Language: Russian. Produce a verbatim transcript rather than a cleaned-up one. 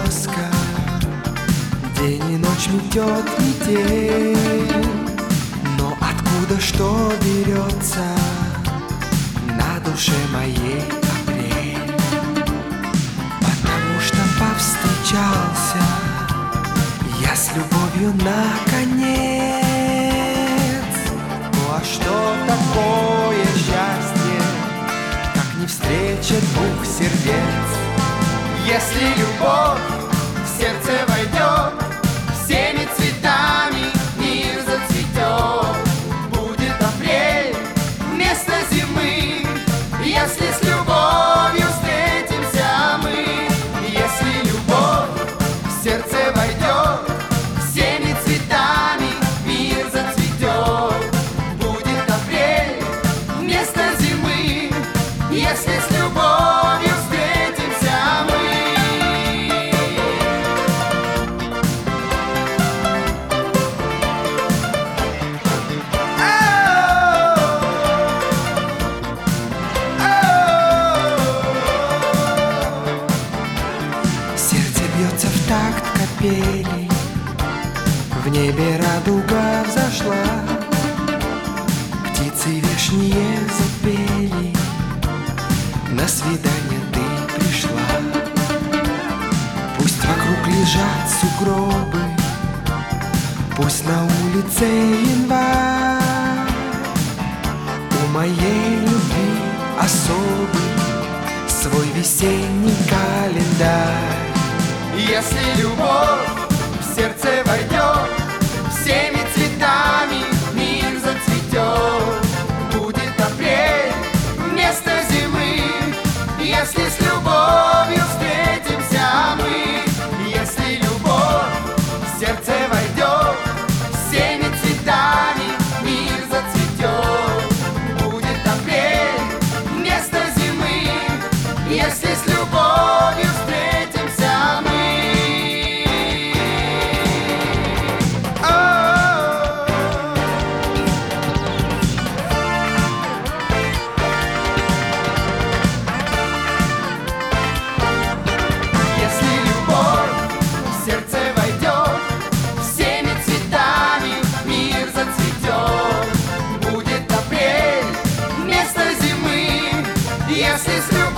тоска, день и ночь метет метель. Но откуда что берется на душе моей апрель? Потому что повстречался я с любовью наконец. Ну а что такое счастье, как не встреча двух сердец? Если любовь в сердце войдет, всеми цветами мир зацветет. Будет апрель вместо зимы, если с любовью встретимся мы. Если любовь в сердце войдет, всеми цветами мир зацветет. Будет апрель вместо зимы, если с любовью встретимся мы. Сердце бьется в такт капели, в небе радуга взошла, птицы вешние запели, на свидание ты пришла. Пусть вокруг лежат сугробы, пусть на улице январь, у моей любви особый свой весенний календарь. Если любовь в сердце войдет, всеми цветами мир зацветет. Будет апрель вместо зимы, если с любовью встретимся мы. Если любовь в сердце войдет, всеми цветами мир зацветет. Будет апрель вместо зимы, если с любовью встретимся мы. Если с